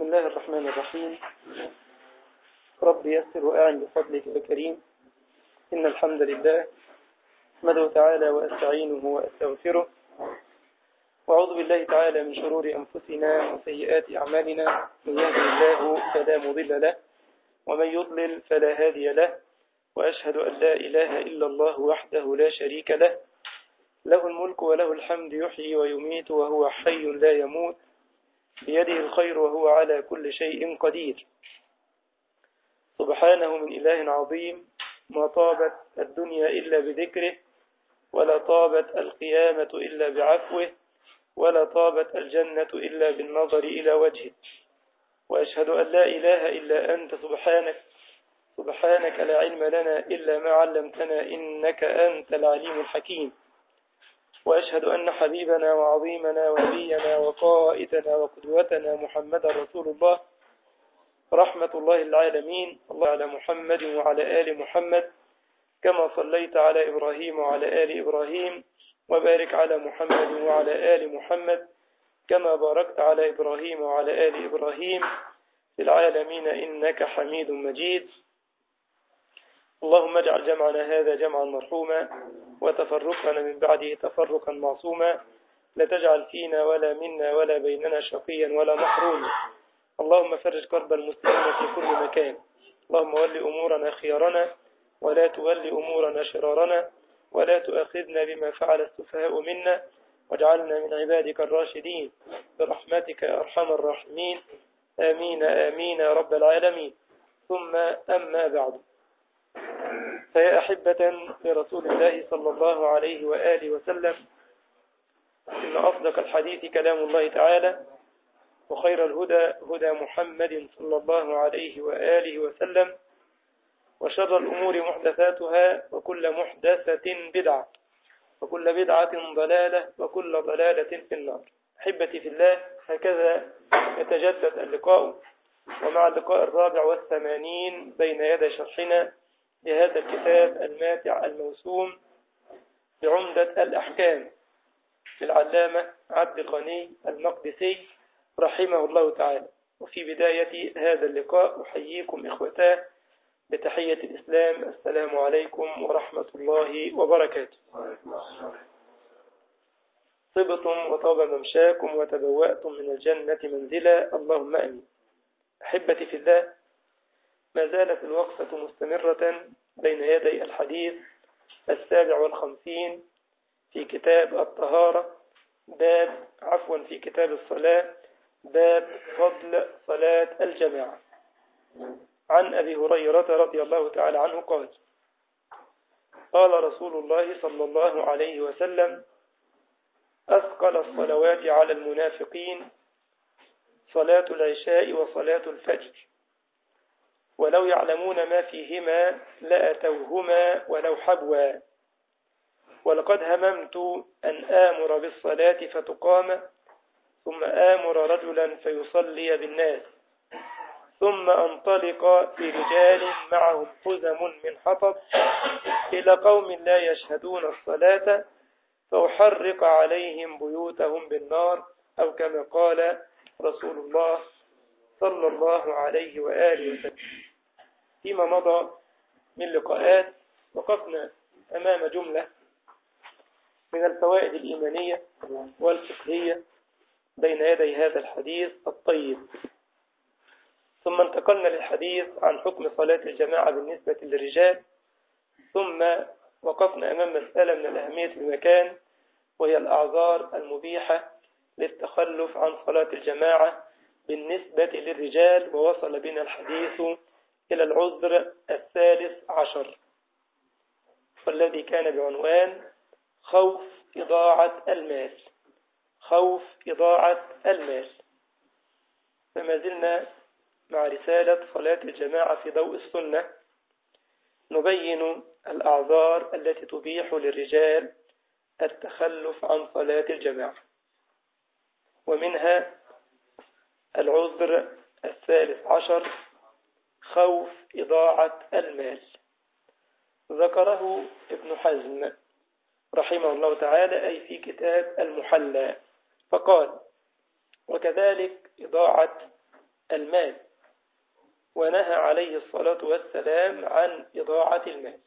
الله الرحمن الرحيم. رب يسر وأعن بفضلك الكريم. إن الحمد لله أحمده تعالى وأستعينه وأستغفره، وأعوذ بالله تعالى من شرور أنفسنا وسيئات أعمالنا. من يهده الله فلا مضل له، ومن يضلل فلا هادي له، وأشهد أن لا إله إلا الله وحده لا شريك له، له الملك وله الحمد، يحيي ويميت وهو حي لا يموت، بيده الخير وهو على كل شيء قدير. سبحانه من إله عظيم، ما طابت الدنيا إلا بذكره، ولا طابت القيامة إلا بعفوه، ولا طابت الجنة إلا بالنظر إلى وجهه. وأشهد أن لا إله إلا أنت سبحانك لا علم لنا إلا ما علمتنا، إنك أنت العليم الحكيم. وأشهد أن حبيبنا وعظيمنا ونبينا وقائدنا وقدوتنا محمد رسول الله، رحمة الله العالمين. الله على محمد وعلى آل محمد كما صليت على إبراهيم وعلى آل إبراهيم، وبارك على محمد وعلى آل محمد كما باركت على إبراهيم وعلى آل إبراهيم في العالمين إنك حميد مجيد. اللهم اجعل جمعنا هذا جمعا مرحوما، وتفرقنا من بعده تفرقا معصوما، لا تجعل فينا ولا منا ولا بيننا شقيا ولا محروما. اللهم فرج كرب المسلمين في كل مكان. اللهم ول أمورنا خيارنا، ولا تول أمورنا شرارنا، ولا تؤاخذنا بما فعل السفهاء منا، واجعلنا من عبادك الراشدين برحمتك يا أرحم الراحمين. آمين آمين يا رب العالمين. ثم أما بعد، فيا أحبة لرسول الله صلى الله عليه وآله وسلم، إن أصدق الحديث كلام الله تعالى، وخير الهدى هدى محمد صلى الله عليه وآله وسلم، وشر الأمور محدثاتها، وكل محدثة بدعة، وكل بدعة ضلالة، وكل ضلالة في النار. أحبتي في الله، هكذا يتجدد اللقاء، ومع اللقاء الرابع والثمانين بين يدي شرحنا لهذا الكتاب الماتع الموسوم بعمدة الأحكام للعلامة عبد الغني المقدسي رحمه الله تعالى. وفي بداية هذا اللقاء أحييكم إخوتاه بتحية الإسلام، السلام عليكم ورحمة الله وبركاته. طبتم وطاب ممشاكم وتبوأتم من الجنة منزلا، اللهم آمين. أحبتي في الله، ما زالت الوقفة مستمرة بين يدي الحديث 57 في كتاب الطهارة، في كتاب الصلاة، باب فضل صلاة الجماعة. عن أبي هريرة رضي الله تعالى عنه قال: قال رسول الله صلى الله عليه وسلم: أثقل الصلوات على المنافقين صلاة العشاء وصلاة الفجر، ولو يعلمون ما فيهما لأتوهما ولو حبوا. ولقد هممت أن آمر بالصلاة فتقام، ثم آمر رجلا فيصلي بالناس، ثم أنطلق في رجال معهم حزم من حطب إلى قوم لا يشهدون الصلاة، فأحرق عليهم بيوتهم بالنار، أو كما قال رسول الله صلى الله عليه وآله وسلم. فيما مضى من لقاءات وقفنا أمام جملة من الفوائد الإيمانية والفقهية بين يدي هذا الحديث الطيب، ثم انتقلنا للحديث عن حكم صلاة الجماعة بالنسبة للرجال، ثم وقفنا أمام مسألة من الأهمية المكان، وهي الأعذار المبيحة للتخلف عن صلاة الجماعة بالنسبة للرجال، ووصل بنا الحديث إلى العذر 13، والذي كان بعنوان خوف إضاعة المال. خوف إضاعة المال. فما زلنا مع رسالة صلاة الجماعة في ضوء السنة، نبين الأعذار التي تبيح للرجال التخلف عن صلاة الجماعة، ومنها العذر 13 خوف إضاعة المال. ذكره ابن حزم رحمه الله تعالى، أي في كتاب المحلى، فقال: وكذلك إضاعة المال، ونهى عليه الصلاة والسلام عن إضاعة المال.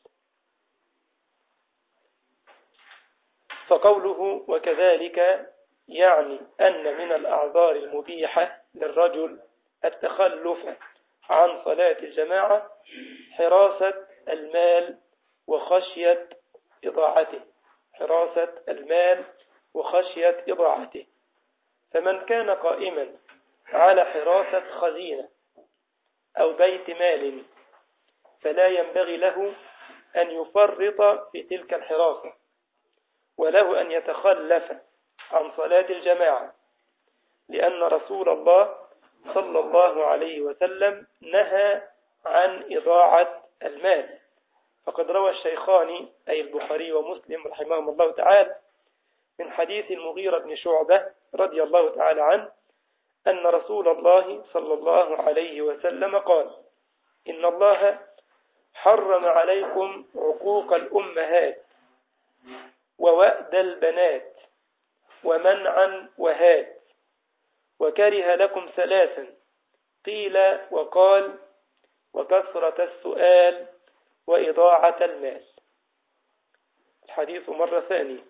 فقوله وكذلك يعني أن من الأعذار المبيحة للرجل التخلف عن صلاة الجماعة حراسة المال وخشية إضاعته، حراسة المال وخشية إضاعته. فمن كان قائما على حراسة خزينة أو بيت مال فلا ينبغي له أن يفرط في تلك الحراسة، وله أن يتخلف عن صلاة الجماعة، لأن رسول الله صلى الله عليه وسلم نهى عن إضاعة المال. فقد روى الشيخان أي البخاري ومسلم رحمهم الله تعالى من حديث المغيرة بن شعبة رضي الله تعالى عنه أن رسول الله صلى الله عليه وسلم قال: إن الله حرم عليكم عقوق الأمهات ووأد البنات ومنعا وهات، وكره لكم ثلاثا قيل وقال وكثرة السؤال وإضاعة المال. الحديث مرة ثانية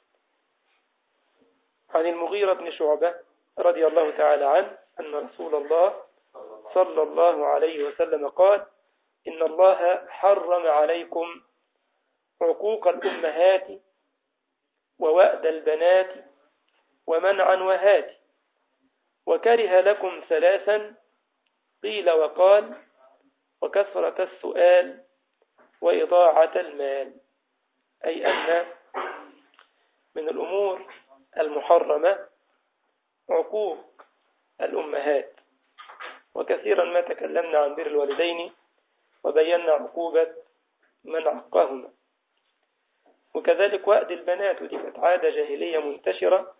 عن المغيرة بن شعبة رضي الله تعالى عنه أن رسول الله صلى الله عليه وسلم قال: إن الله حرم عليكم عقوق الأمهات ووأد البنات ومنعا وهات، وكره لكم ثلاثا قيل وقال وكثرة السؤال وإضاعة المال. أي أن من الأمور المحرمة عقوق الأمهات، وكثيرا ما تكلمنا عن بر الوالدين وبينا عقوبة من عقهما، وكذلك وأد البنات، ودي كانت عادة جاهلية منتشرة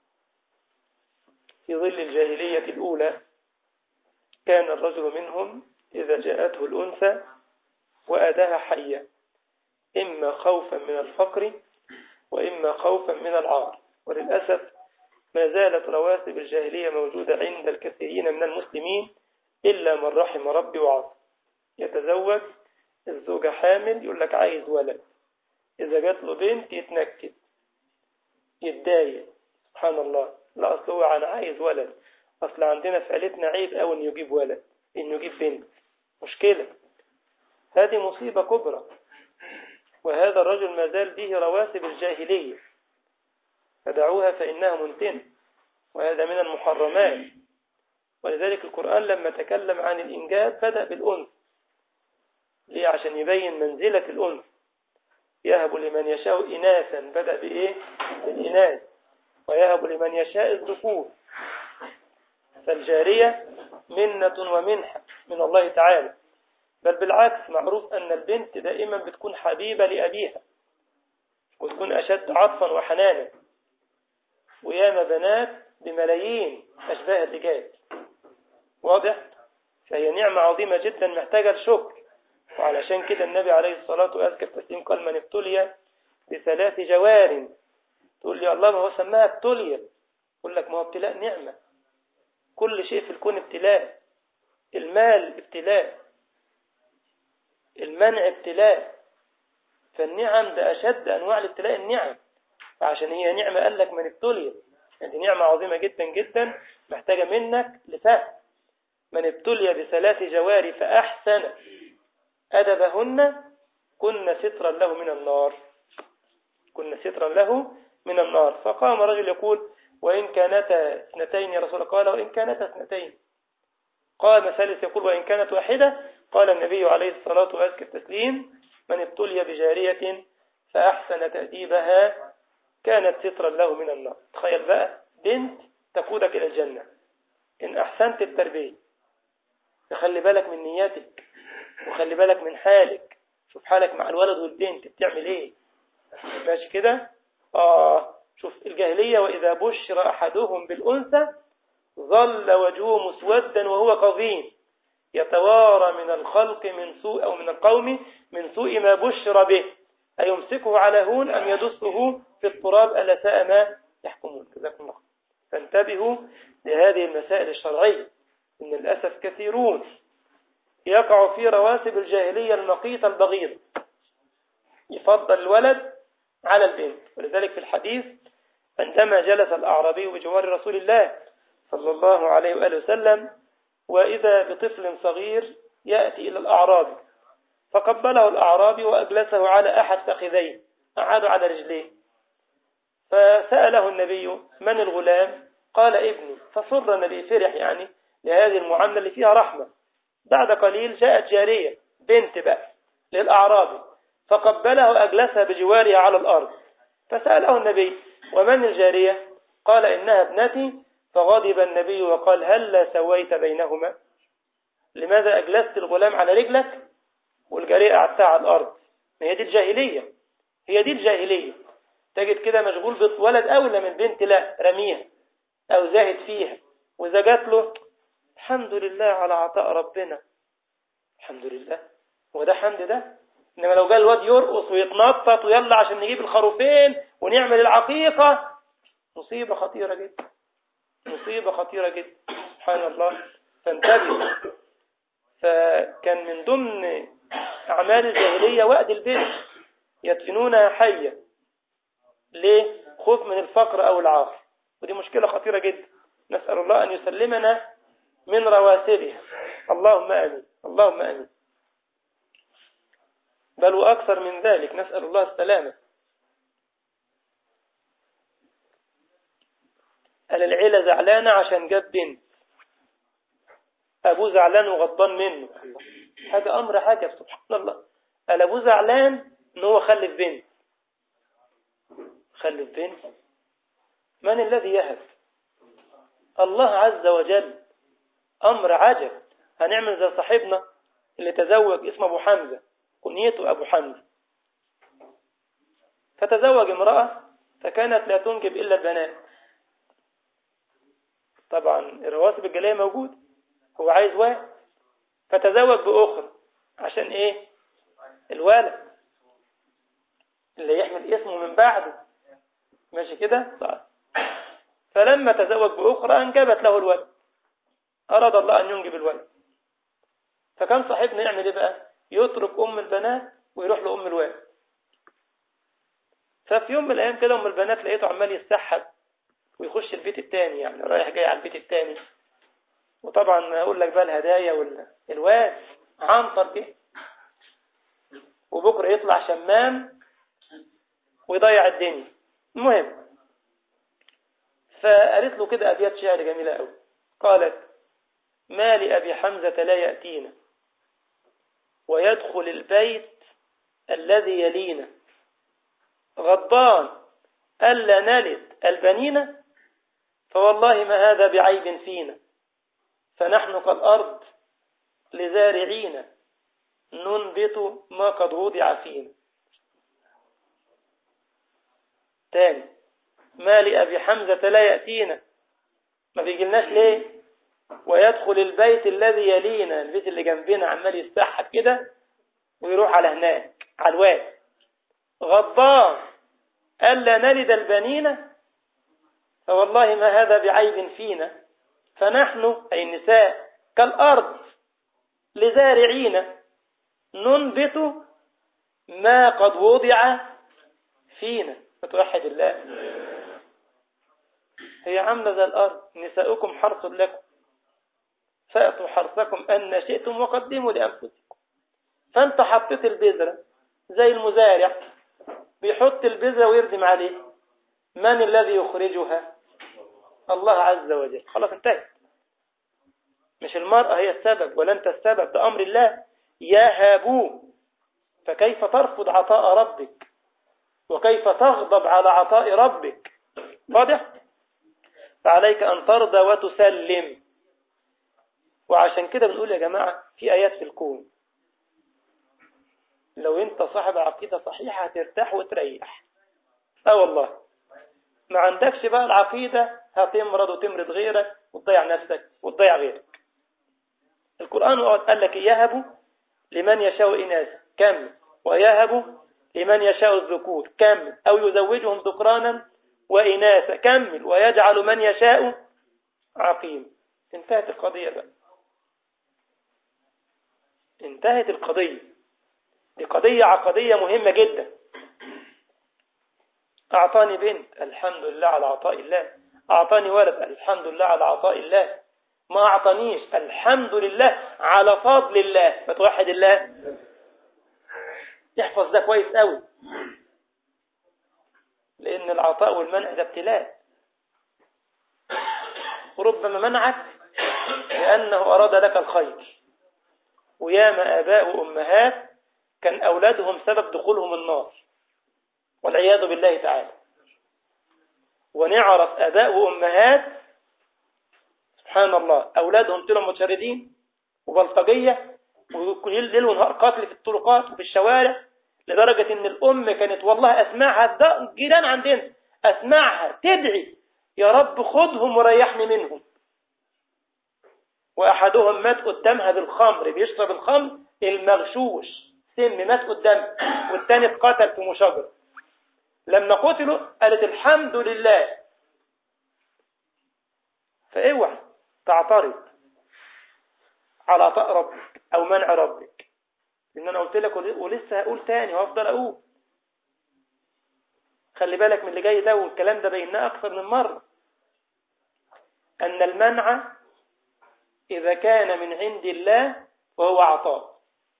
في ظل الجاهلية الأولى. كان الرجل منهم إذا جاءته الأنثى وأداها حية، إما خوفا من الفقر وإما خوفا من العار. وللأسف ما زالت رواسب الجاهلية موجودة عند الكثيرين من المسلمين إلا من رحم ربي وعصى. يتزوج الزوجة حامل يقول لك عايز ولد، إذا جات له بنت يتنكد يتضايق، سبحان الله، لا أصل هو أنا عايز ولد، أصل عندنا في عيلتنا عيب أو إنه يجيب ولد، إنه يجيب بنت، مشكلة. هذه مصيبة كبرى، وهذا الرجل ما زال به رواسب الجاهلية، فدعوها فإنها منتنة، وهذا من المحرمات. ولذلك القرآن لما تكلم عن الإنجاب بدأ بالأنثى. ليه؟ عشان يبين منزلة الأنثى. يهب لمن يشاء إناثا، بدأ بإيه؟ بالإناث. ويهب لمن يشاء الذكور. فالجارية منة ومنحة من الله تعالى، بل بالعكس معروف أن البنت دائما بتكون حبيبة لأبيها وتكون أشد عطفا وحنانا، وياما بنات بملايين أشباه الرجال، واضح؟ فهي نعمة عظيمة جدا محتاجة لشكر. وعلشان كده النبي عليه الصلاة والسلام قال: من ابتلي بثلاث جوار. تقول لي الله، ما هو سماها ابتلي. يقول لك ما هو ابتلاء نعمة، كل شيء في الكون ابتلاء. المال ابتلاء، المنع ابتلاء، فالنعم ده أشد أنواع الابتلاء النعم. فعشان هي نعمة قال لك من ابتلي، يعني نعمة عظيمة جدا جدا محتاجة منك لفهم. من ابتلي بثلاث جوار فأحسن أدبهن كن سترا له من النار، كن سترا له من النار. فقام رجل يقول: وإن كانتا اثنتين يا رسول الله؟ قال: وإن كانتا اثنتين. قام ثالث يقول: وإن كانت واحدة؟ قال النبي عليه الصلاة والتسليم: من ابتلي بجارية فأحسن تأديبها كانت سترا له من النار. تخيل بقى بنت تقودك إلى الجنة إن أحسنت التربية. تخلي بالك من نيتك وخلي بالك من حالك، شوف حالك مع الولد والبنت بتعمل ايه، ماشي كده؟ شوف الجاهلية: وإذا بشر أحدهم بالأنثى ظل وجهه مسودا وهو كظيم يتوارى من الخلق من سوء أو من القوم من سوء ما بشر به أيمسكه على هون أم يدسه في التراب ألا ساء ما يحكمون. جزاكم الله. فانتبهوا لهذه المسائل الشرعية، إن للأسف كثيرون يقع في رواسب الجاهلية المقيتة البغيضة، يفضل الولد على البنت. ولذلك في الحديث عندما جلس الأعرابي بجوار رسول الله صلى الله عليه وآله وسلم، وإذا بطفل صغير يأتي إلى الأعرابي، فقبله الأعرابي وأجلسه على أحد فخذيه، أعاد على رجليه، فسأله النبي: من الغلام؟ قال: ابني. فسر النبي، فرح يعني لهذه المعاملة اللي فيها رحمة. بعد قليل جاءت جارية بنت بقى للأعرابي، فقبله وأجلسها بجوارها على الأرض، فسأله النبي: ومن الجارية؟ قال: إنها ابنتي. فغضب النبي وقال: هل سويت بينهما؟ لماذا أجلست الغلام على رجلك والجارية قعدتها على الأرض؟ ما هي دي الجاهلية، هي دي الجاهلية. تجد كده مشغول بولد أولى من بنت، لا رميها أو زاهد فيها، وإذا جات له الحمد لله على عطاء ربنا، الحمد لله، وده حمد ده. إنما لو جاء الواد يرقص ويتنطط ويلا عشان نجيب الخروفين ونعمل العقيقة، مصيبة خطيرة جدا، مصيبة خطيرة جدا، سبحان الله. فانتبه. فكان من ضمن أعمال الجاهلية وأد البنت، يدفنونها حية. ليه؟ خوف من الفقر أو العار، ودي مشكلة خطيرة جدا. نسأل الله أن يسلمنا من رواسبها، اللهم آمين، اللهم آمين. بل وأكثر من ذلك، نسأل الله السلامة. قال العيلة زعلانة عشان جاب بنت، أبوه زعلان وغضبان منه، هذا أمر عجب، سبحان الله. قال أبوه زعلان إن هو خلف بنت، خلف بنت، من الذي يهب؟ الله عز وجل. أمر عجب. هنعمل زي صاحبنا اللي تزوج، اسمه أبو حمزة، كنيته أبو حمزة، فتزوج امرأة فكانت لا تنجب إلا البنات. طبعا الرواسب الجالية موجود، هو عايز واحد، فتزوج بأخرى عشان إيه؟ الولد اللي يحمل اسمه من بعده، ماشي كده؟ طيب. فلما تزوج بأخرى أنجبت له الولد، أراد الله أن ينجب الولد، فكان صاحبنا يعمل إيه بقى؟ يترك أم البنات ويروح لأم الولد. ففي يوم من الأيام كده أم البنات لقيته عمال يستحب ويخش البيت التاني، يعني رايح جاي على البيت التاني. وطبعا أقول لك بقى الهدايا والواد عنطر كده، وبكرة يطلع شمام ويضيع الدنيا. المهم، فقالت له كده أبيات شعر جميلة قوي. قالت: ما لأبي حمزة لا يأتينا ويدخل البيت الذي يلينا، غضبان ألا نلد البنين، فوالله ما هذا بعيب فينا، فنحن كالأرض لزارعين ننبت ما قد وضع فينا. تاني: ما لأبي حمزة لا يأتينا، ما بيجيلناش ليه؟ ويدخل البيت الذي يلينا، البيت اللي جنبنا عمال يستحب كده ويروح على هناك على الواد، غضبان ألا نلد البنين، فوالله ما هذا بعيب فينا، فنحن أي النساء كالأرض لزارعين ننبت ما قد وضع فينا. فتوحد الله. هي عاملة زي الأرض، نساؤكم حرث لكم فأتوا حرثكم أن شئتم وقدموا لأنفسكم. فأنت حطيت البذرة زي المزارع بيحط البذرة ويردم عليه، من الذي يخرجها؟ الله عز وجل. خلاص انتهت. مش المرأة هي السبب ولا أنت السبب، ده أمر الله. يهبوا، فكيف ترفض عطاء ربك وكيف تغضب على عطاء ربك؟ واضح؟ فعليك أن ترضى وتسلم. وعشان كده بنقول يا جماعة في آيات في الكون لو أنت صاحب عقيدة صحيحة هترتاح وتريح. والله ما عندكش بقى العقيدة هتمرض وتمرض غيرك وتضيع نفسك وتضيع غيرك. القرآن قال لك يهب لمن يشاء إناث كم، ويهب لمن يشاء الذكور كم، أو يزوجهم ذكرانا وإناثا كمل، ويجعل من يشاء عقيم. انتهت القضية بقى. انتهت القضية. دي قضية عقدية مهمة جدا. أعطاني بنت، الحمد لله على عطاء الله. أعطاني ولد، الحمد لله على عطاء الله. ما أعطانيش، الحمد لله على فضل الله. ما توحد الله. يحفظ ده كويس قوي، لأن العطاء والمنع ده ابتلاء. وربما منعك لأنه أراد لك الخير. وياما آباء وأمهات كان أولادهم سبب دخولهم النار والعياذ بالله تعالى. ونعرف آباء وأمهات سبحان الله أولادهم طلعوا متشردين وبلطجية وكل ليل ونهار قتل في الطرقات وفي الشوارع، لدرجة إن الأم كانت والله أسمعها جيران عندنا أسمعها تدعي يا رب خدهم وريحني منهم. وأحدهم مات قدامها بالخمر، بيشرب الخمر المغشوش سم، مات قدامها، والتاني اتقتل في مشاجرة. لما قتلوا قالت الحمد لله. فاوعى تعترض على عطاء ربك أو منع ربك، لأن أنا قلت لك ولسه هقول تاني وأفضل أقول. خلي بالك من اللي جاي ده، والكلام ده بيناه أكثر من مرة، أن المنع إذا كان من عند الله وهو عطاء.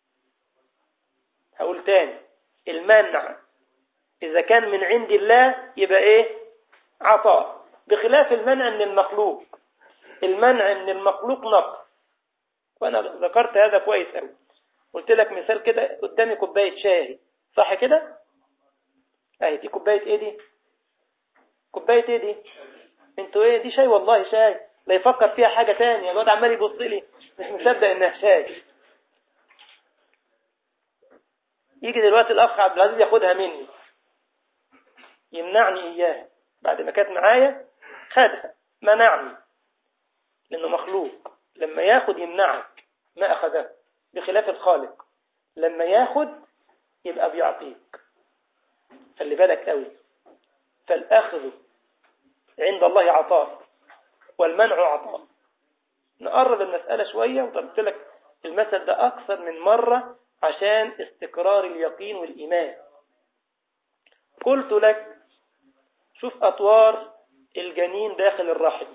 هقول تاني، المنع إذا كان من عند الله يبقى إيه؟ عطاء. بخلاف المنع من المخلوق. المنع من المخلوق نقص، وأنا ذكرت هذا كويس أوي. قلت لك مثال كده، قدامي كوباية شاي، صح كده؟ أهي دي كوباية إيه دي؟ كوباية إيه دي؟ أنتوا إيه دي؟ شاي والله شاي. لا يفكر فيها حاجة تانية. الواد عمال يبص لي مش مصدق إنها شاي. يجي دلوقتي الأخ عبد العزيز ياخدها مني، يمنعني إياها بعد ما كانت معايا، خدها منعني، لأنه مخلوق. لما ياخد يمنعك ما أخذه، بخلاف الخالق لما ياخد يبقى بيعطيك. خلي بالك قوي. فالأخذ عند الله عطاء والمنع عطاء. نقرب المسألة شوية، وضربت لك المثل ده أكثر من مرة عشان استقرار اليقين والإيمان. قلت لك شوف أطوار الجنين داخل الرحم.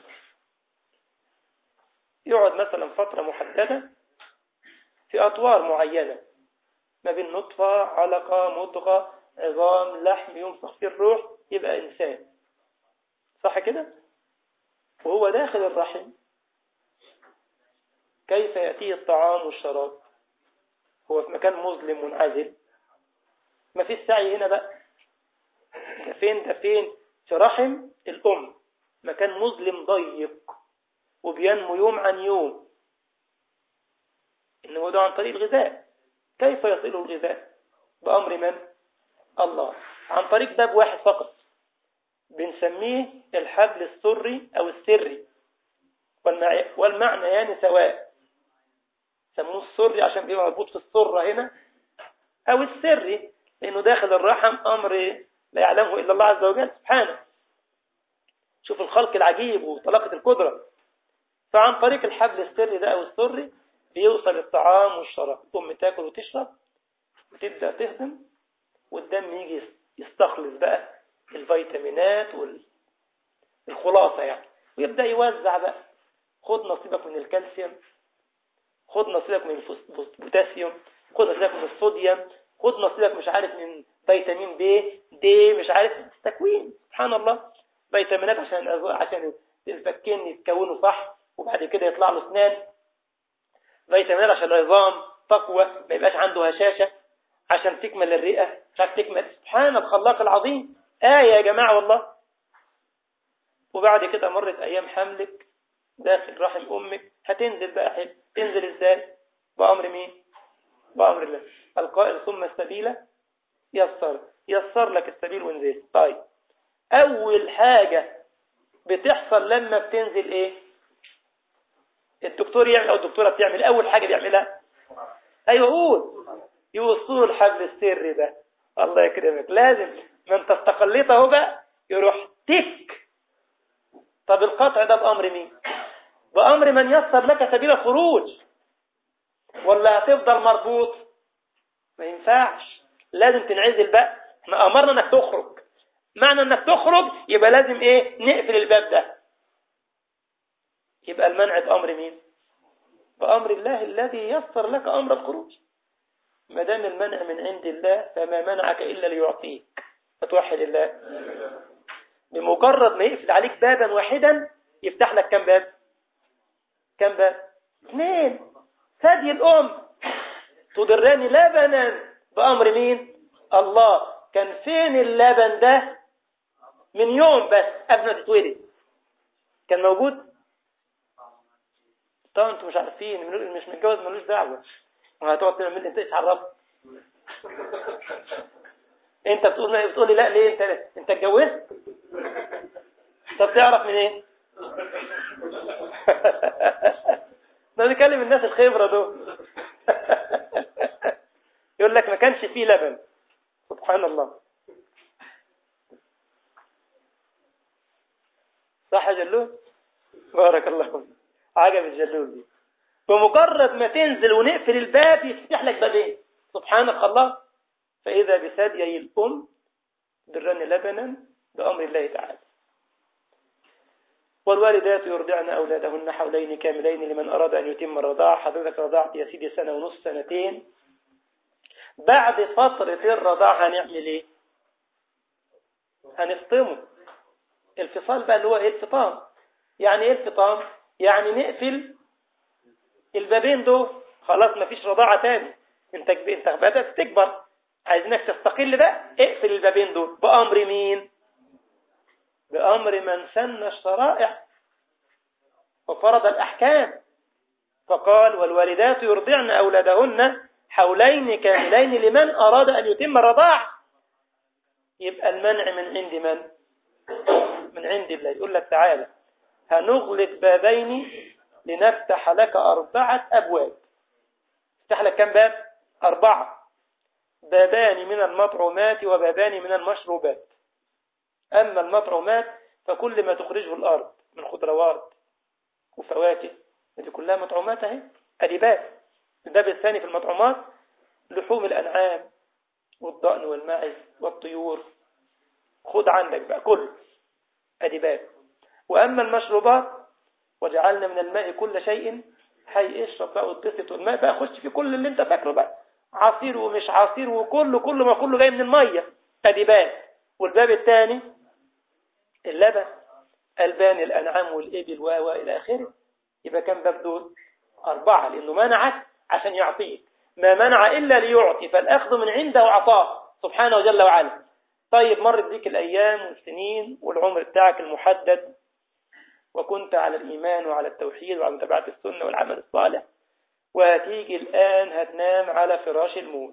يقعد مثلا فترة محددة في أطوار معينة، ما بين نطفة، علقة، مضغة، عظام، لحم، ينفخ فيه الروح يبقى إنسان، صح كده؟ وهو داخل الرحم كيف يأتيه الطعام والشراب؟ هو في مكان مظلم منعزل، ما فيش سعي هنا بقى. ده فين في رحم الأم، مكان مظلم ضيق وبينمو يوم عن يوم. إنه ده عن طريق الغذاء. كيف يصله الغذاء؟ بأمر من؟ الله. عن طريق باب واحد فقط بنسميه الحبل السري أو السري، والمعنى يعني سواء. سموه السري عشان بيبقى مربوط في السرة هنا، أو السري لأنه داخل الرحم أمر لا يعلمه إلا الله عز وجل سبحانه. شوف الخلق العجيب وطلاقة القدرة. فعن طريق الحبل السري ده أو السري بيوصل الطعام والشراب. الأم تاكل وتشرب وتبدأ تهضم، والدم يجي يستخلص بقى الفيتامينات والخلاصة يعني، ويبدأ يوزع بقى. خد نصيبك من الكالسيوم، خد نصيبك من البوتاسيوم، خد نصيبك من الصوديوم، خد نصيبك مش عارف من فيتامين بي دي، مش عارف تكوين. سبحان الله. فيتامينات عشان الفكين يتكونوا صح وبعد كده يطلع له اسنان. فيتامينات عشان العظام تقوى ما يبقاش عنده هشاشة، عشان تكمل الرئة، عشان تكمل. سبحان الخلاق العظيم. آية يا جماعة والله. وبعد كده مرت أيام حملك داخل رحم أمك، هتنزل بقى حب. تنزل إزاي؟ بأمر مين؟ بأمر الله القائل ثم السبيل يسر لك السبيل وانزل. طيب أول حاجة بتحصل لما بتنزل إيه؟ الدكتور يعمل أو الدكتورة بتعمل أول حاجة بيعملها، أيوة قول، يوصلوا الحبل السري ده. الله يكرمك. لازم ما انت استقليت اهو بقى يروح تك. طب القطع ده بأمر مين؟ بأمر من يسر لك سبيل الخروج. ولا هتفضل مربوط؟ ما ينفعش، لازم تنعزل بقى. احنا امرنا انك تخرج، معنى انك تخرج يبقى لازم ايه؟ نقفل الباب ده. يبقى المنع بأمر مين؟ بأمر الله الذي يسر لك أمر الخروج. ما دام المنع من عند الله فما منعك إلا ليعطيك. فتوحد الله. بمجرد ما يقفل عليك بابا واحدا يفتح لك كم باب؟ كم باب؟ 2. ثدي الأم تضرني لبنا بأمر مين؟ الله. كان فين اللبن ده من يوم بس قبل ما تتولد؟ كان موجود؟ طبعا انتوا مش عارفين، مش متجوز ملوش دعوه. وهتقعد تعمل انت ايش عرفك؟ انت بتقول لي لا ليه؟ انت اتجوزت؟ طب تعرف من ايه؟ ده بنكلم الناس الخبره دول. يقول لك ما كانش فيه لبن. سبحان الله. صح يا جلول؟ بارك الله فيك. عجب الجلول دي. بمجرد ما تنزل ونقفل الباب يفتح لك بابين. سبحانك الله. فإذا بثديي الأم درن لبنا بأمر الله تعالى. والوالدات يرضعن أولادهن حولين كاملين لمن أراد أن يتم الرضاعة. حضرتك رضعت يا سيدي 1.5 سنة 2 سنين. بعد فترة الرضاعة هنعمل ايه؟ هنفطمه. الفصال بقى اللي هو ايه؟ الفطام. يعني ايه الفطام؟ يعني نقفل البابين دول. خلاص مفيش رضاعة تاني. انت بدأت تكبر، عايزينك تستقل بقى. اقفل البابين دول بأمر مين؟ بأمر من سن الشرائع وفرض الأحكام. فقال والوالدات يرضعن أولادهن حولين كاملين لمن أراد أن يتم الرضاعة. يبقى المنع من عند من؟ من عند الله. يقول لك تعالى هنغلق بابين لنفتح لك 4 أبواب. افتح لك كم باب؟ 4. بابان من المطعومات وبابان من المشروبات. أما المطعومات فكل ما تخرجه الأرض من خضروات وفواكه، دي كلها مطعومات اهي. ادي باب. الباب الثاني في المطعومات لحوم الأنعام والضأن والماعز والطيور. خد عندك بقى كله. ادي باب. وأما المشروبات وجعلنا من الماء كل شيء حي. اشرب بقى واتبسط. والماء بقى خش في كل اللي انت فاكره بقى، عصير ومش عصير وكله كله ما كله جاي من المية. ادي باب. والباب الثاني اللبن، ألبان الأنعام والإبل وإلى آخره. يبقى كم باب دول؟ 4. لأنه منعك عشان يعطيك. ما منع إلا ليعطي، فالأخذ من عنده عطاء سبحانه جل وعلا. طيب مرت بيك الأيام والسنين والعمر بتاعك المحدد، وكنت على الإيمان وعلى التوحيد وعلى متابعة السنة والعمل الصالح، وهتيجي الآن هتنام على فراش الموت.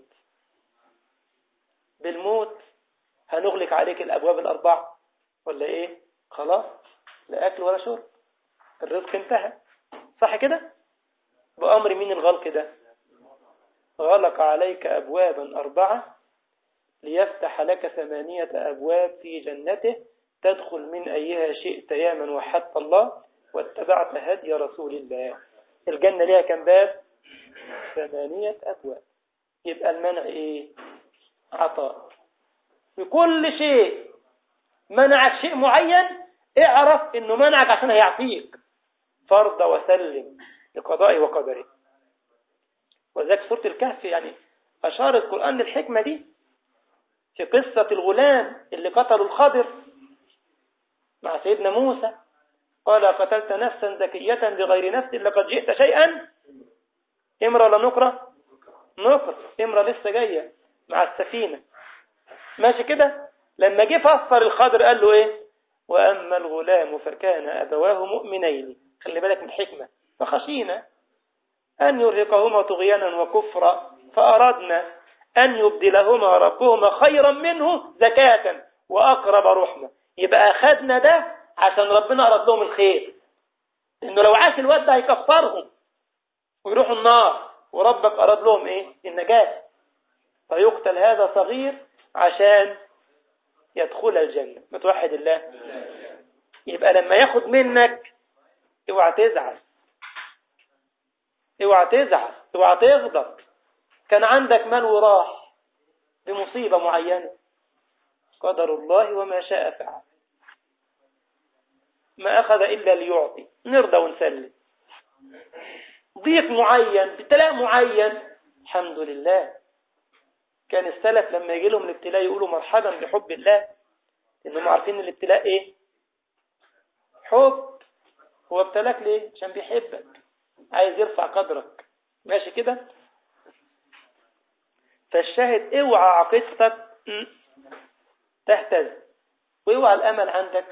بالموت هنغلق عليك الأبواب ال4 ولا إيه؟ خلاص لا أكل ولا شرب، الرزق انتهى. صح كده؟ بأمر مين الغلق ده؟ غلق عليك أبوابا 4 ليفتح لك 8 أبواب في جنته تدخل من أيها شئت يا من وحدت الله واتبعت هدي رسول الله. الجنة ليها كم باب؟ 8 أبواب. يبقى المنع إيه؟ عطاء. بكل شيء منعك شيء معين اعرف إنه منعك عشان هيعطيك. فرض وسلم لقضائه وقدره. وذلك سورة الكهف يعني أشار القرآن للحكمة دي في قصة الغلام اللي قتلوا الخضر مع سيدنا موسى. قال قتلت نفسا زكية بغير نفس لقد جئت شيئا إمرة ولا نكرة؟ نكرة. إمرة لسه جاية مع السفينة ماشي كده. لما جه فسر الخضر قال له إيه؟ وأما الغلام فكان أبواه مؤمنين. خلي بالك من الحكمة. فخشينا أن يرهقهما طغيانا وكفرا فأردنا أن يبدلهما ربهما خيرا منه زكاة وأقرب رحمة. يبقى أخذنا ده عشان ربنا أراد لهم الخير، إنه لو عاش الواد ده هيكفرهم ويروحوا النار، وربك أراد لهم إيه؟ النجاة. فيقتل هذا صغير عشان يدخل الجنة. متوحد الله. يبقى لما ياخد منك اوعى تزعل. اوعى تزعل، اوعى تغضب. كان عندك مال وراح بمصيبة معينة، قدر الله وما شاء فعل. ما أخذ إلا ليعطي، نرضى ونسلم. ضيق معين، ابتلاء معين، الحمد لله. كان السلف لما يجي لهم الابتلاء يقولوا مرحبا بحب الله، إنهم عارفين الابتلاء إيه؟ حب. هو ابتلاك ليه؟ عشان بيحبك، عايز يرفع قدرك. ماشي كده؟ فالشاهد اوعى عقيدتك تهتز، واوعى الأمل عندك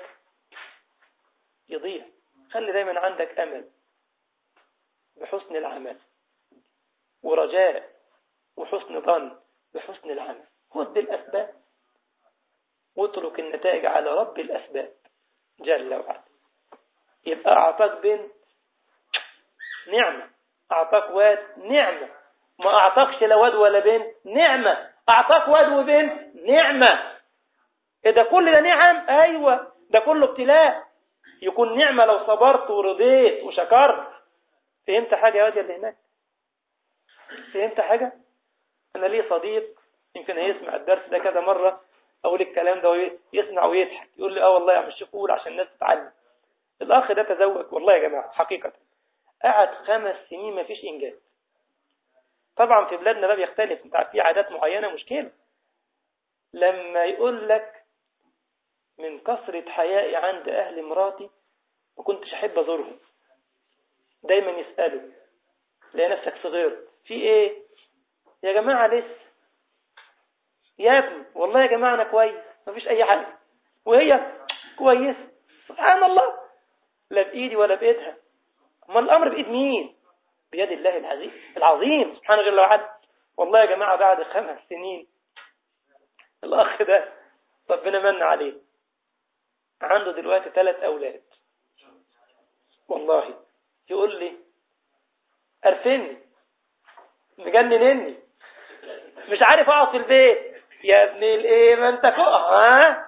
يضيع. خلي دايما عندك أمل بحسن العمل، ورجاء وحسن ظن بحسن العمل. خذ بالأسباب واترك النتائج على رب الأسباب جل وعلا. يبقى أعطاك بنت، نعمة. أعطاك واد، نعمة. ما أعطاكش لا واد ولا بنت، نعمة. أعطاك واد وبنت، نعمة. إذا كل ده نعم، أيوة، ده كله ابتلاء. يكون نعمة لو صبرت ورضيت وشكرت. فهمت حاجة يا واد اللي هناك؟ فهمت حاجة؟ أنا لي صديق يمكن هيسمع الدرس ده كذا مرة، أقول الكلام ده ويسمع ويضحك، يقول لي والله يا عم الشيخ قول عشان الناس تتعلم. الأخ ده تزوج والله يا جماعة حقيقة، قعد 5 سنين ما فيش إنجاز. طبعا في بلادنا ده بيختلف، انت عارف في عادات معينة مشكلة. لما يقول لك من كثرة حيائي عند أهل مراتي ما كنتش أحب أزورهم، دايما يسألوا لا نفسك صغير في إيه يا جماعة لسه يا ابني، والله يا جماعة أنا كويس ما فيش أي حاجة، وهي كويس سبحان الله، لا بإيدي ولا بإيدها. ما الأمر بإيد مين؟ بيد الله العظيم سبحانه جل وعلا. والله يا جماعة بعد 5 سنين الأخ ده ربنا من عليه، عنده دلوقتي 3 أولاد. والله يقول لي قرفني مجننني، مش عارف أقعد في البيت. يا ابني الإيه ما أنت ها؟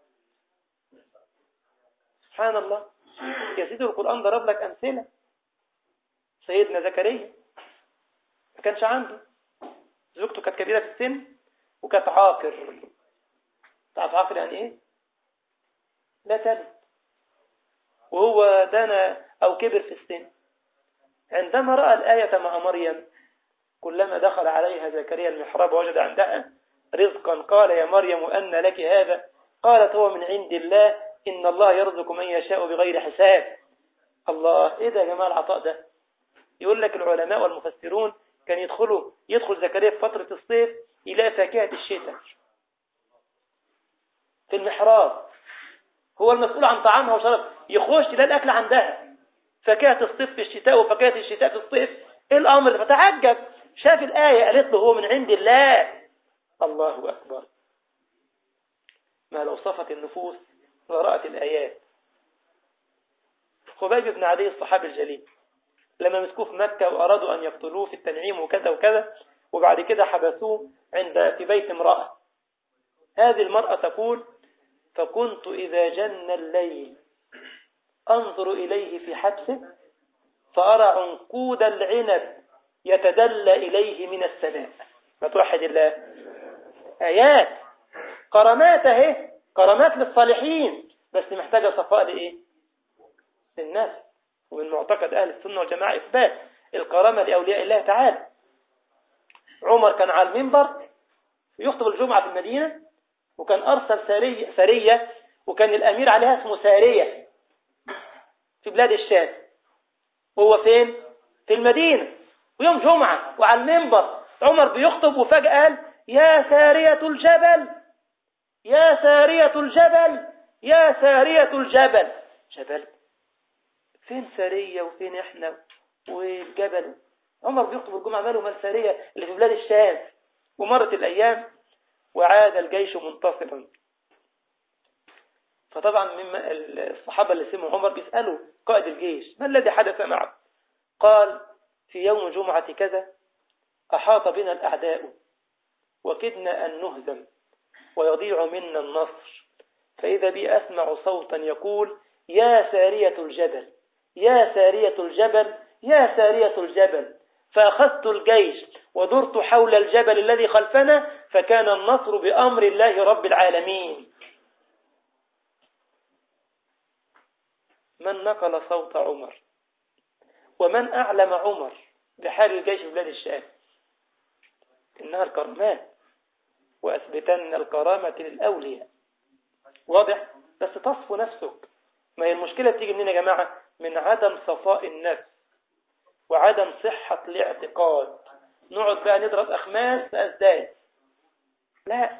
سبحان الله يا سيدي. القرآن ضرب لك أمثلة. سيدنا زكريا ما كانش عنده، زوجته كانت كبيرة في السن وكانت عاقر. تعرف عاقر يعني إيه؟ لا تلد، وهو دنا أو كبر في السن. عندما رأى الآية مع مريم كلما دخل عليها زكريا المحراب وجد عندها رزقا قال يا مريم أن لك هذا؟ قالت هو من عند الله إن الله يرزق من يشاء بغير حساب. الله، إيه ده يا جماعة العطاء ده؟ يقول لك العلماء والمفسرون كان يدخل زكريا في فترة الصيف يلاقي فاكهة الشتاء في المحراب، هو المسؤول عن طعامها وشرب، يخش تلاقي الأكل عندها، فاكهة الصيف في الشتاء وفاكهة الشتاء في الصيف. إيه الأمر؟ فتعجب، شاف الآية قالت له هو من عند الله. الله أكبر. ما لو صفت النفوس لرأت الآيات. خبيب بن عدي الصحابي الجليل لما مسكوه في مكة وأرادوا أن يقتلوه في التنعيم وكذا وكذا، وبعد كده حبسوه في بيت امرأة. هذه المرأة تقول فكنت إذا جن الليل أنظر إليه في حبسه فأرى عنقود العنب يتدلى إليه من السماء. ما توحد الله. آيات كرامات اهي، كرامات للصالحين، بس محتاجة صفاء لإيه؟ للناس. ومن معتقد أهل السنة والجماعة إثبات الكرامة لأولياء الله تعالى. عمر كان على المنبر يخطب الجمعة في المدينة، وكان أرسل سرية وكان الأمير عليها اسمه سارية في بلاد الشام، وهو فين؟ في المدينة، ويوم جمعة وعلى المنبر عمر بيخطب وفجأة قال يا سارية الجبل، يا سارية الجبل، يا سارية الجبل. جبل فين سارية وفين احنا والجبل؟ عمر بيخطب الجمعة ماله مال سارية اللي في بلاد الشام. ومرت الأيام وعاد الجيش منتصرا. فطبعا مما الصحابة اللي سمعوا عمر بيسألوا قائد الجيش ما الذي حدث معه؟ قال في يوم جمعة كذا أحاط بنا الأعداء وكدنا أن نهزم ويضيع منا النصر، فإذا بي أسمع صوتا يقول يا سارية الجبل، يا سارية الجبل، يا سارية الجبل. فأخذت الجيش ودرت حول الجبل الذي خلفنا فكان النصر بأمر الله رب العالمين. من نقل صوت عمر ومن أعلم عمر بحال الجيش في بلاد الشام؟ إنها الكرامات، وأثبتن الكرامة للأولياء. واضح؟ بس تصفو نفسك. ما هي المشكلة تيجي منين يا جماعة؟ من عدم صفاء النفس وعدم صحة الاعتقاد. نقعد بقى نضرب أخماس أسداد. لا،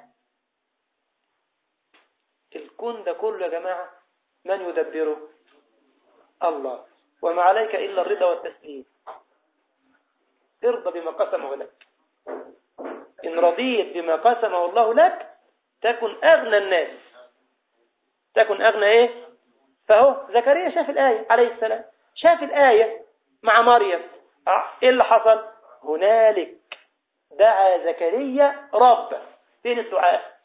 الكون ده كله يا جماعة من يدبره؟ الله. وما عليك إلا الرضا والتسليم. ارضى بما قسمه لك. إن رضيت بما قسمه الله لك تكن أغنى الناس. تكن أغنى إيه؟ فهو زكريا شاف الآية عليه السلام، شاف الآية مع مريم. إيه اللي حصل؟ هنالك دعا زكريا ربه. فين الدعاء؟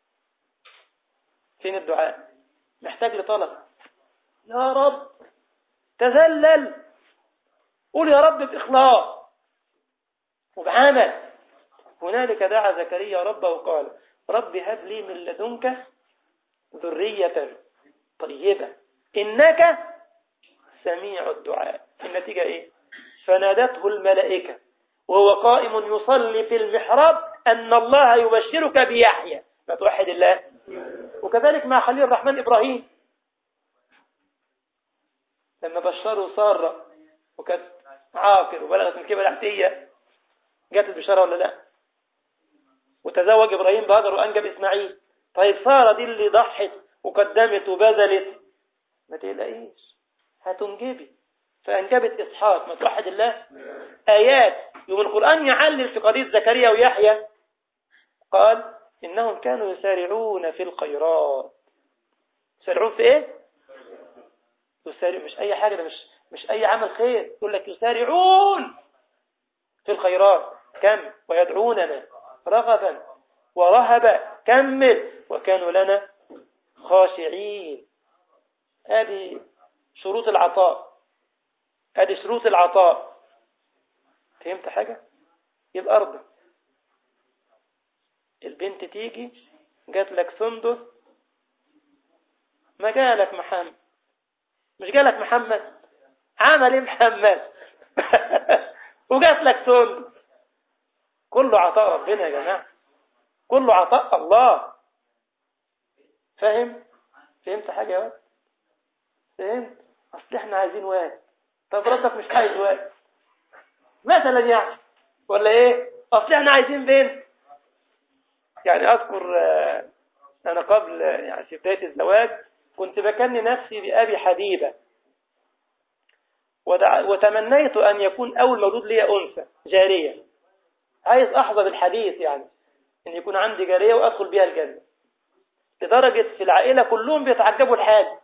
فين الدعاء؟ محتاج لطلب. يا رب، تذلل، قول يا رب بإخلاص وبعمل. هنالك دعا زكريا ربه وقال رب هب لي من لدنك ذرية طيبة إنك سميع الدعاء. النتيجة إيه؟ فنادته الملائكة وهو قائم يصلي في المحراب أن الله يبشرك بيحيى. ما توحد الله. وكذلك مع خليل الرحمن إبراهيم لما بشروا سارة وكانت عاقر وبلغت من الكبر الأحتية، جات البشارة ولا لا؟ وتزوج إبراهيم بهاجر وأنجب إسماعيل. طيب سارة دي اللي ضحت وقدمت وبذلت، ما تقلقيش هتنجبي، فأنجبت إسحاق. ما توحد الله. آيات يوم القرآن يعلل في قضية زكريا ويحيى، قال إنهم كانوا يسارعون في الخيرات. يسارعون في إيه؟ يسارع مش أي حاجة، ده مش أي عمل خير. يقول لك يسارعون في الخيرات. كم ويدعوننا رغبا ورهبا. كمل وكانوا لنا خاشعين. هذه شروط العطاء. هذه شروط العطاء. فهمت حاجة؟ يبقى أرضى. البنت تيجي جات لك سندس، ما جالك محمد، مش جالك محمد، عمل ايه محمد؟ وجات لك سندس. كله عطاء ربنا يا جماعة، كله عطاء الله. فاهم؟ فهمت حاجة يا واد؟ فهمت؟ أصل احنا عايزين واد. طب ربك مش عايز واد مثلا يعني، ولا ايه؟ أصل احنا عايزين بنت. يعني أذكر أنا قبل يعني في بداية الزواج كنت بكني نفسي بأبي حبيبة، وتمنيت أن يكون أول مولود لي أنثى جارية. عايز أحظى بالحديث يعني أن يكون عندي جارية وأدخل بها الجنة. لدرجة في العائلة كلهم بيتعجبوا الحال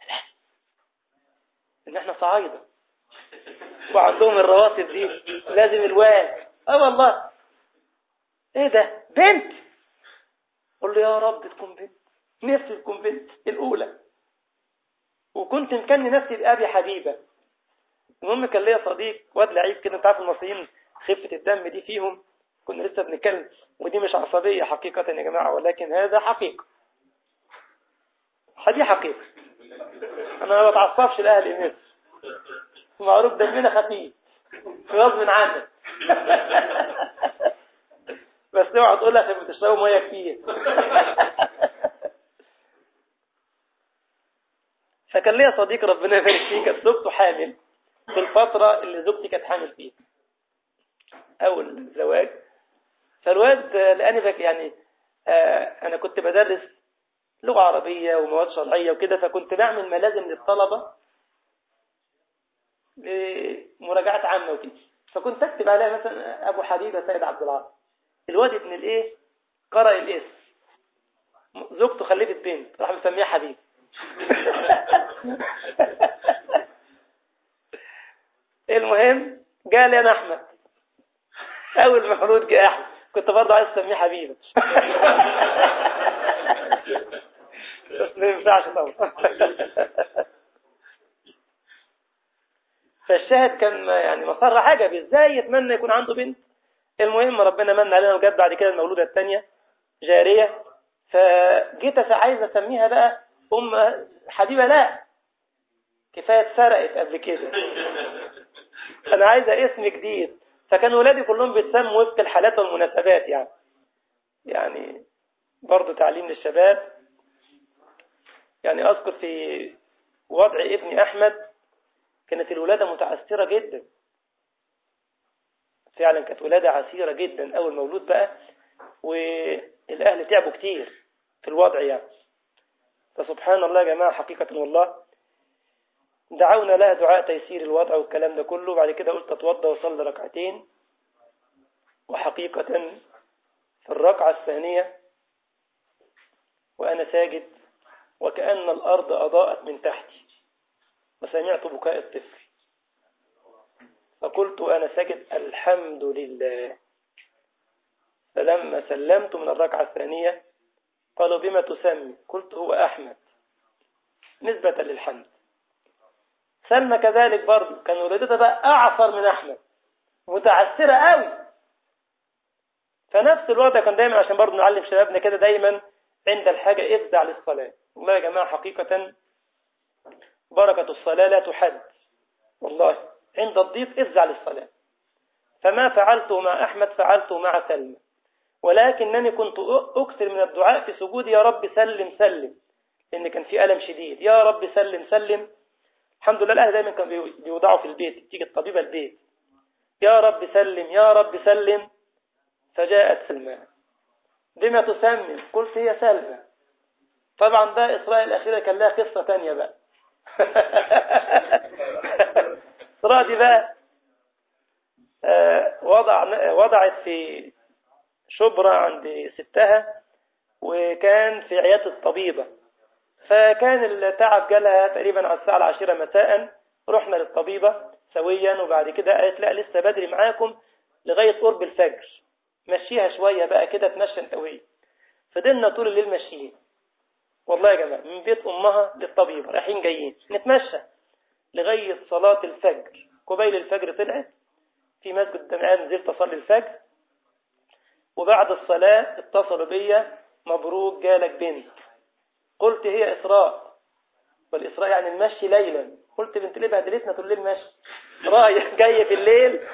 إن إحنا صعايدة وعندهم الرواتب دي لازم الواد. والله إيه ده؟ بنت. قل له يا رب تكون بنت، نفسي تكون بنت الأولى. وكنت مكني نفسي بأبي حبيبة. المهم كان ليا صديق واد لعيب كده، انت عارف المصريين خفة الدم دي فيهم. كنا لسه بنتكلم، ودي مش عصبية حقيقة يا جماعة، ولكن هذا حقيقة. دي حقيقة. أنا ما بتعصبش لأهل مصر، معروف دمنا خفيف غصب عنك. بس اوعى تقول لك بتشربوا ميه كتير. فكان ليا صديق ربنا يبارك فيه كانت زوجته حامل في الفترة اللي زوجتي كانت حامل فيها أول زواج. فالواد لأني يعني أنا كنت بدرس لغة عربية ومواد شرعية وكده، فكنت بعمل ملازم للطلبة لمراجعات عامة وكده. فكنت أكتب عليها مثلا أبو حبيبة سيد عبد العاطي. الواد ابن الإيه قرأ الاسم، زوجته خلفت بنت راح مسميها حبيب. المهم جاء لي أنا أحمد، أول ما مولود جاء أحمد، كنت برضه عايز أسميه حبيبة. بس ما ينفعش طبعا. فالشاهد كان يعني مسار عجبي، ازاي يتمنى يكون عنده بنت. المهم ربنا من علينا وجاب بعد كده المولودة الثانية جارية. فجيت عايز اسميها بقى ام حبيبة، لا كفاية اتسرقت قبل كده، انا عايزة اسم جديد. فكان ولادي كلهم بيتسموا وفق الحالات والمناسبات يعني برضو تعليم للشباب. يعني اذكر في وضع ابني احمد كانت الولادة متعثرة جدا، فعلا كانت ولادة عسيرة جدا أول مولود بقى، والأهل تعبوا كتير في الوضع يعني. فسبحان الله يا جماعة حقيقة والله دعونا لها دعاء تيسير الوضع والكلام ده كله. بعد كده قلت أتوضى وصلي ركعتين، وحقيقة في الركعة الثانية وأنا ساجد وكأن الأرض أضاءت من تحتي وسمعت بكاء الطفل، فقلت أنا ساجد الحمد لله. فلما سلمت من الركعة الثانية قالوا بما تسمي؟ قلت هو أحمد نسبة للحمد. سلمى كذلك برضه كان ولادتها بقى أعصر من أحمد، متعسرة قوي. فنفس الوضع كان دايما عشان برضه نعلم شبابنا كده دايما عند الحاجة افزع للصلاة. والله يا جماعة حقيقة بركة الصلاة لا تحد، والله عند الضيق افزع للصلاة. فما فعلته مع أحمد فعلته مع سلمى، ولكنني كنت أكثر من الدعاء في سجودي يا رب سلم سلم، لأن كان في ألم شديد. يا رب سلم سلم. الحمد لله الأهل دايما كانوا بيوضعوا في البيت، تيجي الطبيبة البيت يا رب سلم يا رب سلم. فجاءت سلمى بما تسمي؟ قلت هي سلمى. طبعا بقى إسراء الأخيرة كان لها قصة تانية بقى. إسراء دي بقى وضعت في شبرا عند ستها، وكان في عيادة الطبيبة. فكان التعب جالها تقريبا على الساعة 10 مساء. رحنا للطبيبة سويا، وبعد كده قالت لا لسه بدري معاكم لغاية قرب الفجر، مشيها شوية بقى كده تمشى قوي. فضلنا طول الليل ماشيين والله يا جماعة من بيت أمها للطبيبة رايحين جايين نتمشى لغاية صلاة الفجر. قبيل الفجر طلعت في مسجد دمعان، نزلت أصلي الفجر، وبعد الصلاة اتصلوا بيا مبروك جالك بنت. قلت هي إسراء، والإسراء يعني المشي ليلا. قلت بنت ليه بهدلتنا طول الليل ماشي، رايح جاي في الليل.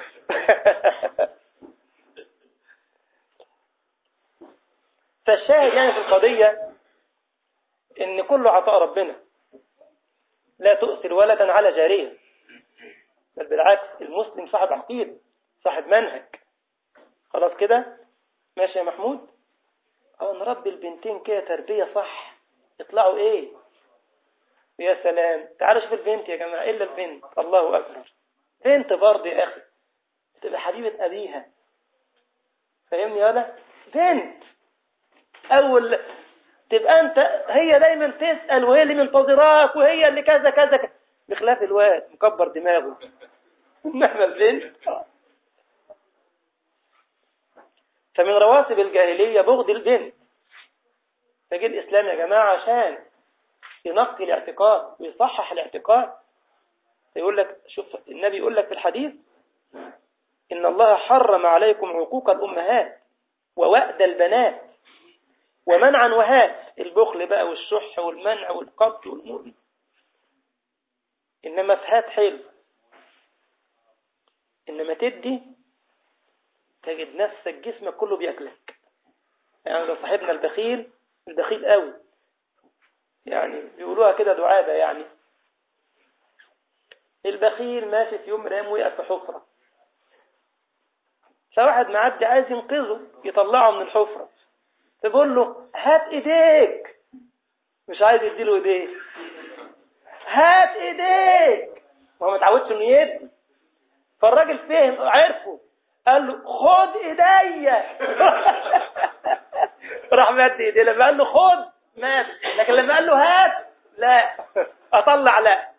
فالشاهد يعني في القضية إن كله عطاء ربنا، لا تؤثر ولدا على جارية، بل بالعكس المسلم صاحب عقيدة صاحب منهج. خلاص كده ماشي يا محمود، نربي البنتين كده تربية صح يطلعوا ايه. يا سلام تعالوا شوف البنت يا جماعة، إلا البنت الله أكبر، بنت برضه يا أخي تبقى حبيبة أبيها، فاهمني ولا بنت أول تبقى أنت هي دايما تسأل وهي اللي منتظراك وهي اللي كذا كذا كذا، بخلاف الواد مكبر دماغه. إنما البنت فمن رواتب الجاهلية بغض البنت. فجي الإسلام يا جماعة عشان ينقي الاعتقاد ويصحح الاعتقاد. يقول لك شوف النبي يقول لك في الحديث إن الله حرم عليكم عقوق الأمهات ووأد البنات ومنعا وهات، البخل بقى والشح والمنع والقبض والمؤمن. إنما فهات حلو، إنما تدي تجد نفسك جسمك كله بيأكلك. يعني لو صاحبنا البخيل قوي، يعني بيقولوها كده دعابة، يعني البخيل ماشي في يوم من الأيام وقع في حفرة، فواحد معدي عايز ينقذه يطلعه من الحفرة، تقول له هات ايديك، مش عايز يديله ايديه، هات ايديك، ما هو ما اتعودش انه يدي. فالراجل فهم عرفه، قال له خد ايديا. راح مد ايديه، لما قال له خد مات، لكن لما قال له هات لا اطلع لا.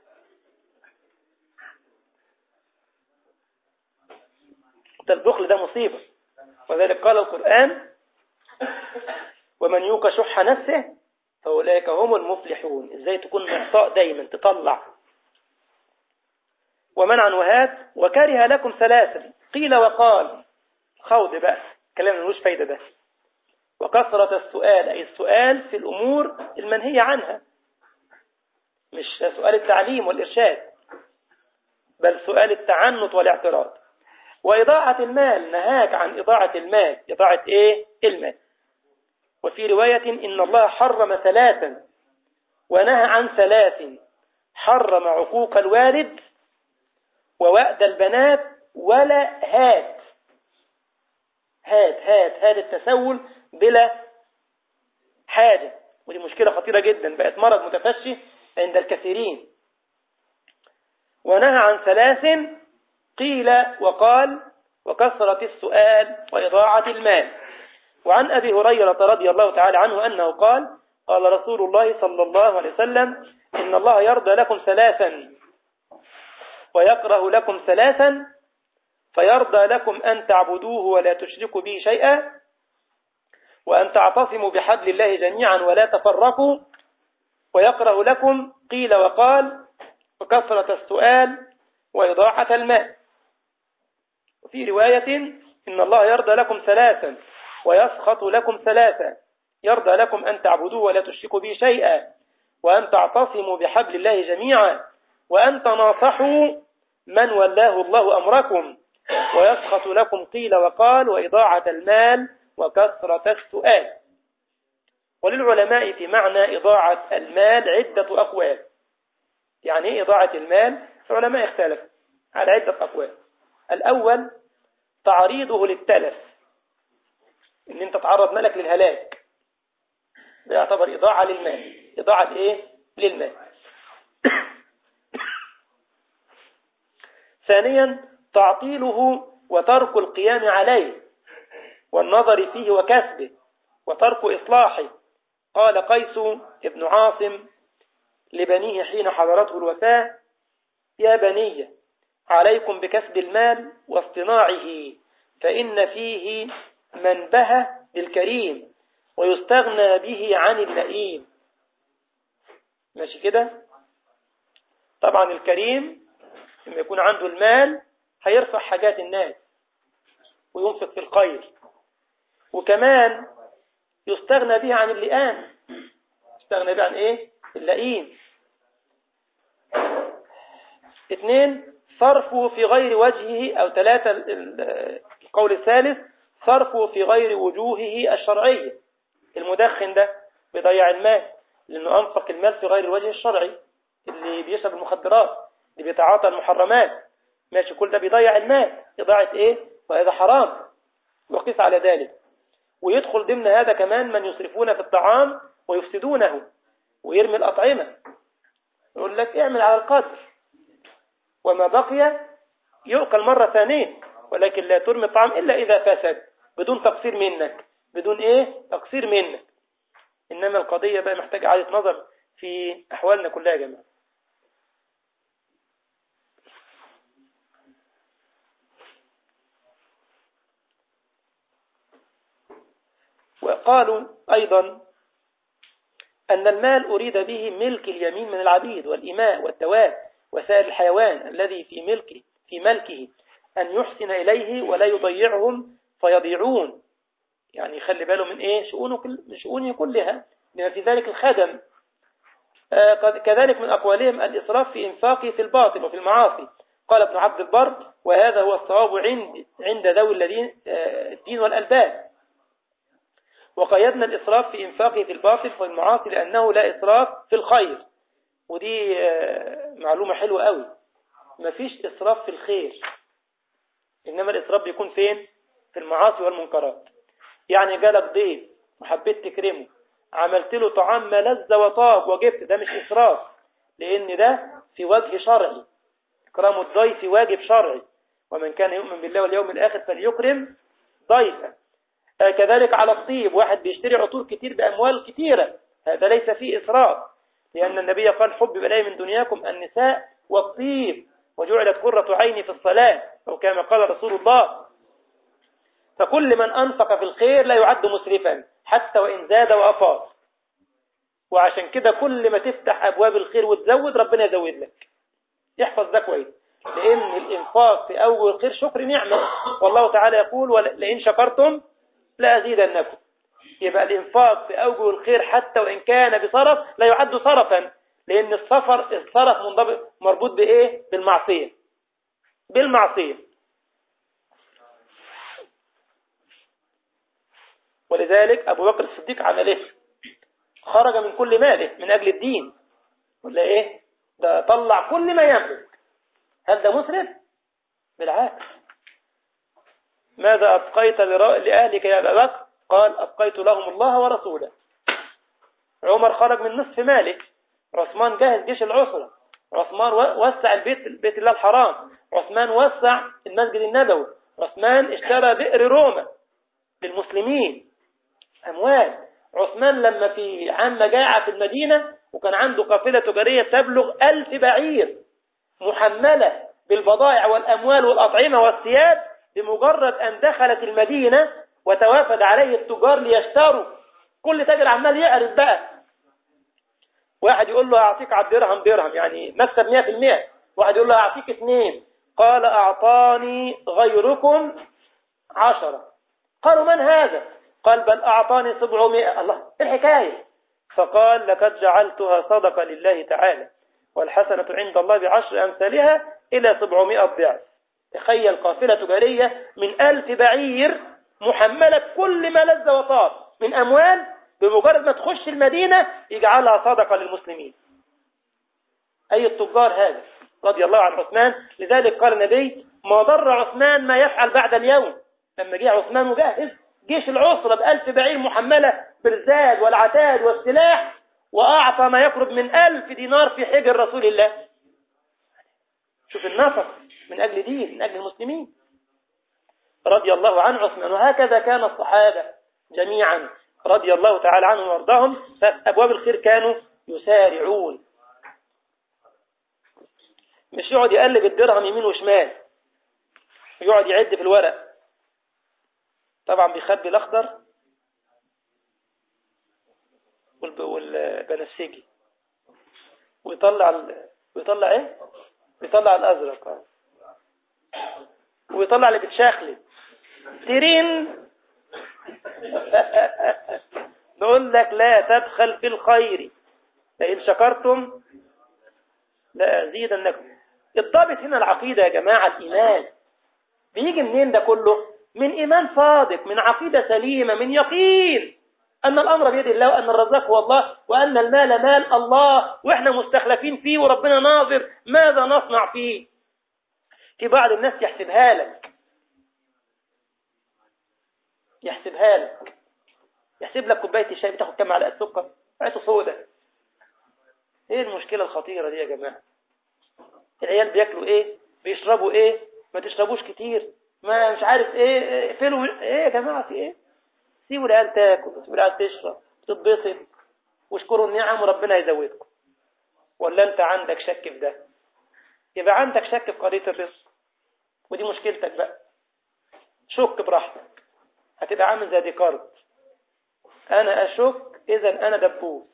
ده البخل ده مصيبة، وذلك قال القرآن ومن يوق شح نفسه فأولئك هم المفلحون. ازاي تكون معطاء دايما تطلع. ومنعا وهات، وكره لكم ثلاثا قيل وقال، خوض بقى كلام ملوش فايدة ده، وكثرة السؤال أي السؤال في الأمور المنهية عنها، مش سؤال التعليم والإرشاد بل سؤال التعنت والاعتراض، وإضاعة المال، نهاك عن إضاعة المال. إضاعة إيه؟ المال. وفي رواية إن الله حرم ثلاثا ونهى عن ثلاث، حرم عقوق الوالد ووأد البنات ولا هات. هات التسول بلا حاجة، ودي مشكلة خطيرة جدا، بقت مرض متفشي عند الكثيرين. ونهى عن ثلاث قيل وقال، وكثرة السؤال وإضاعة المال. وعن أبي هريرة رضي الله تعالى عنه أنه قال قال رسول الله صلى الله عليه وسلم إن الله يرضى لكم ثلاثا ويكره لكم ثلاثا، فيرضى لكم أن تعبدوه ولا تشركوا به شيئا، وأن تعتصموا بحبل الله جميعا ولا تفرقوا، ويكره لكم قيل وقال وكثرة السؤال وإضاعة المال. وفي رواية إن الله يرضى لكم ثلاثا ويسخط لكم ثلاثا، يرضى لكم أن تعبدوه ولا تشركوا به شيئا، وأن تعتصموا بحبل الله جميعا، وأن تناصحوا من ولاه الله أمركم، ويسخط لكم قيل وقال وإضاعة المال وكثرة السؤال. وللعلماء في معنى إضاعة المال عدة أقوال. يعني إيه إضاعة المال؟ العلماء اختلفوا على عدة أقوال. الأول تعريضه للتلف، إن أنت تعرض مالك للهلاك، ده يعتبر إضاعة للمال. إضاعة إيه؟ للمال. ثانيا تعطيله وترك القيام عليه والنظر فيه وكسبه وترك إصلاحه. قال قيس ابن عاصم لبنيه حين حضرته الوفاة يا بني عليكم بكسب المال واصطناعه، فإن فيه منبه للكريم ويستغنى به عن اللئيم. ماشي كده؟ طبعا الكريم لما يكون عنده المال هيرفع حاجات الناس وينفق في الخير، وكمان يستغنى به عن اللئام. يستغنى به عن ايه؟ اللئيم. اثنين صرفه في غير وجهه، او ثلاثة القول الثالث صرفه في غير وجوهه الشرعية. المدخن ده بيضيع المال لأنه أنفق المال في غير الوجه الشرعي، اللي بيشرب المخدرات، اللي بيتعاطى المحرمات، ماشي، كل ده بيضيع المال. إضاعة إيه؟ وهذا حرام وقيس على ذلك. ويدخل ضمن هذا كمان من يصرفون في الطعام ويفسدونه ويرمي الأطعمة، يقول لك اعمل على القدر وما بقي يؤكل مرة ثانية، ولكن لا ترمي الطعام إلا إذا فسد، بدون تقصير منك، بدون إيه؟ تقصير منك. إنما القضية بقى محتاجة إعادة نظر في أحوالنا كلها يا جماعة. وقالوا أيضا أن المال أريد به ملك اليمين من العبيد والإماء والدواب وسائر الحيوان الذي في ملكه أن يحسن إليه ولا يضيعهم فيضيعون، يعني يخلي باله من إيه؟ شؤونه كلها، لما في ذلك الخدم. كذلك من أقوالهم الإسراف في إنفاقه في الباطل وفي المعاصي. قال ابن عبد البر وهذا هو الصواب عند ذوي الذين الدين والألباب. وقيدنا الإسراف في إنفاقه في الباطل وفي المعاصي لأنه لا إسراف في الخير. ودي معلومة حلوة قوي، مفيش إسراف في الخير، إنما الإسراف بيكون فين؟ في المعاصي والمنكرات. يعني جالك ضيف وحبيت تكرمه، عملت له طعام ملذ وطاب وجبت، ده مش إسراف، لأن ده في وجه شرعي. إكرام الضيف واجب شرعي، ومن كان يؤمن بالله واليوم الآخر فليكرم ضيفه. كذلك على الطيب، واحد بيشتري عطور كتير بأموال كتيرة، هذا ليس فيه إسراف، لأن النبي قال حبب إلي من دنياكم النساء والطيب وجعلت قرة عيني في الصلاة، أو كما قال رسول الله. فكل من أنفق في الخير لا يعد مسرفا حتى وإن زاد وأفاض. وعشان كده كل ما تفتح أبواب الخير وتزود ربنا يزود لك. يحفظ ده كويس، لأن الإنفاق في أول الخير شكر نعمة، والله تعالى يقول لئن شكرتم لأزيدنكم. يبقى الإنفاق في أوجه الخير حتى وإن كان بصرف لا يعد صرفا، لأن الصرف مربوط بإيه؟ بالمعصية. ولذلك أبو بكر الصديق عمل إيه؟ خرج من كل ماله من أجل الدين، ولا إيه؟ ده طلع كل ما يملك. هل ده مسرف؟ بالعكس. ماذا أبقيت لأهلك يا أبا بكر؟ قال أبقيت لهم الله ورسوله. عمر خرج من نصف ماله. عثمان جهز جيش العسرة. عثمان وسع بيت الله الحرام. عثمان وسع المسجد النبوي. عثمان اشترى بئر روما للمسلمين. أموال. عثمان لما في عام مجاعة في المدينة وكان عنده قافلة تجارية تبلغ 1000 بعير محملة بالبضائع والأموال والأطعمة والثياب، بمجرد أن دخلت المدينة وتوافد عليه التجار ليشتروا، كل تاجر عمال يعرض بقى. واحد يقول له أعطيك على الدرهم درهم، يعني مكسب 100%. واحد يقول له أعطيك 2. قال أعطاني غيركم 10. قالوا من هذا؟ قال بل أعطاني 700. الله، إيه الحكاية؟ فقال لقد جعلتها صدقة لله تعالى، والحسنة عند الله ب10 أمثالها إلى 700 ضعف. تخيل قافلة تجارية من 1000 بعير محملة كل ما لذ وطاب من أموال، بمجرد ما تخش المدينة يجعلها صدقة للمسلمين. أي التجار هذا رضي الله عن عثمان. لذلك قال النبي ما ضر عثمان ما يفعل بعد اليوم. لما جاء عثمان وجهز جيش العسرة ب1000 بعير محملة بالزاد والعتاد والسلاح، وأعطى ما يقرب من 1000 دينار في حجر رسول الله. شوف النفق من أجل دين، من أجل المسلمين. رضي الله عن عثمان. وهكذا كان الصحابة جميعا رضي الله تعالى عنهم وارضاهم، فأبواب الخير كانوا يسارعون. مش يقعد يقلب الدرهم يمين وشمال، يقعد يعد في الورق. طبعا بيخبي الأخضر والبنفسجي ويطلع ايه؟ ويطلع الأزرق، ويطلع اللي بتشاخلي ترين. نقول لك لا تبخل في الخير لئن شكرتم لأزيدنكم. الضابط هنا العقيدة يا جماعة. الإيمان بيجي منين ده كله؟ من إيمان صادق، من عقيدة سليمة، من يقين أن الأمر بيد الله، وأن الرزاق هو الله، وأن المال مال الله، وإحنا مستخلفين فيه، وربنا ناظر ماذا نصنع فيه. في بعض الناس يحسبها لك، يحسب لك كوباية الشاي بتاخد كم معلقة سكر، معلقة صودا. ايه المشكلة الخطيرة دي يا جماعة؟ العيال بياكلوا ايه؟ بيشربوا ايه؟ ما تشربوش كتير، ما مش عارف ايه، اقفلوا ايه يا جماعة؟ في ايه؟ سيبوا العيال تاكل، سيبوا العيال تشرب، تتبسط، واشكروا النعم وربنا يزودكم. ولا انت عندك شك في ده؟ يبقى عندك شك في قضية الرزق، ودي مشكلتك بقى. شك براحتك، هتبقى عامل زي ديكارت. انا اشك اذا انا دبوس.